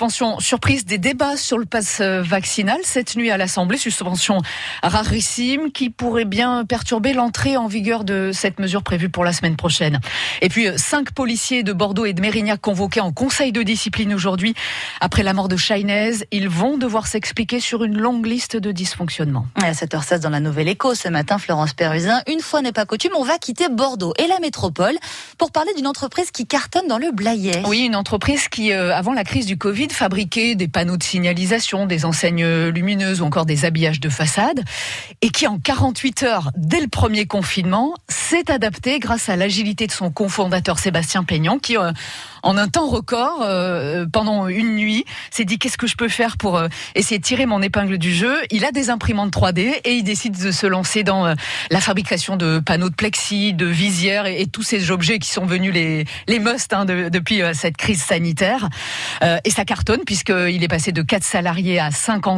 suspension surprise des débats sur le pass vaccinal cette nuit à l'Assemblée. Suspension rarissime qui pourrait bien perturber l'entrée en vigueur de cette mesure prévue pour la semaine prochaine. Et puis 5 policiers de Bordeaux et de Mérignac convoqués en conseil de discipline aujourd'hui. Après la mort de Chahinez, ils vont devoir s'expliquer sur une longue liste de dysfonctionnements. À 7h16 dans la Nouvelle Écho ce matin, Florence Péruzin, une fois n'est pas coutume, on va quitter Bordeaux et la métropole pour parler d'une entreprise qui cartonne dans le Blayais. Oui, une entreprise qui, avant la crise du Covid, fabriquait des panneaux de signalisation, des enseignes lumineuses ou encore des habillages de façade et qui, en 48 heures, dès le premier confinement, s'est adaptée grâce à l'agilité de son cofondateur Sébastien Peignan qui, en un temps record, pendant une nuit, s'est dit qu'est-ce que je peux faire pour essayer de tirer mon épingle du jeu. Il a des imprimantes 3D et il décide de se lancer dans la fabrication de panneaux de plexi, de visières et tous ces objets qui sont venus les must depuis cette crise sanitaire. Et ça cartonne puisqu'il est passé de 4 salariés à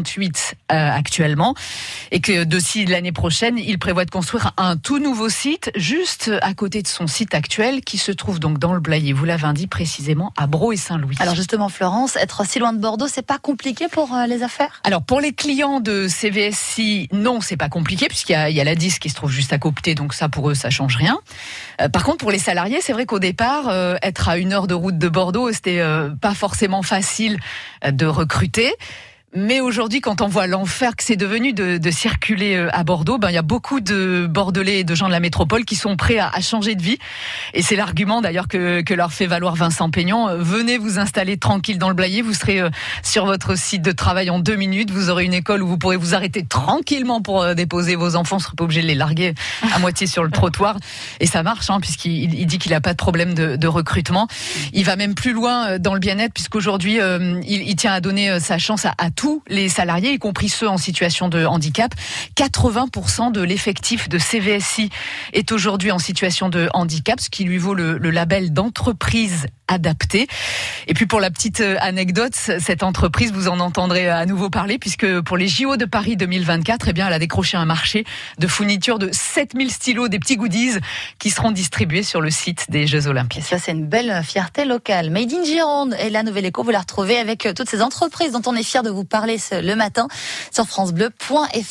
58 actuellement et que d'ici l'année prochaine, il prévoit de construire un tout nouveau site juste à côté de son site actuel qui se trouve donc dans le Blayais. Vous l'avez dit précisément à Brault et Saint-Louis. Alors justement Florence, être si loin de Bordeaux, c'est pas compliqué pour les affaires ? Alors pour les clients de CVSI, non, c'est pas compliqué puisqu'il y a la 10 qui se trouve juste à côté, donc ça pour eux ça change rien. Par contre pour les salariés, c'est vrai qu'au départ, être à 1 heure de route de Bordeaux, c'était pas forcément facile de recruter. Mais aujourd'hui, quand on voit l'enfer que c'est devenu de circuler à Bordeaux, il y a beaucoup de Bordelais et de gens de la métropole qui sont prêts à changer de vie. Et c'est l'argument d'ailleurs que leur fait valoir Vincent Peignan. Venez vous installer tranquille dans le Blayais, vous serez sur votre site de travail en 2 minutes. Vous aurez une école où vous pourrez vous arrêter tranquillement pour déposer vos enfants. Vous ne serez pas obligé de les larguer à moitié sur le trottoir. Et ça marche, puisqu'il dit qu'il n'a pas de problème de recrutement. Il va même plus loin dans le bien-être, puisqu'aujourd'hui, il tient à donner sa chance à tous les salariés, y compris ceux en situation de handicap. 80% de l'effectif de CVSI est aujourd'hui en situation de handicap, ce qui lui vaut le label d'entreprise adaptée. Et puis pour la petite anecdote, cette entreprise, vous en entendrez à nouveau parler, puisque pour les JO de Paris 2024, elle a décroché un marché de fourniture de 7000 stylos, des petits goodies qui seront distribués sur le site des Jeux Olympiques. Ça, c'est une belle fierté locale. Made in Gironde et la Nouvelle Écho, vous la retrouvez avec toutes ces entreprises dont on est fiers de vous parler le matin sur francebleu.fr.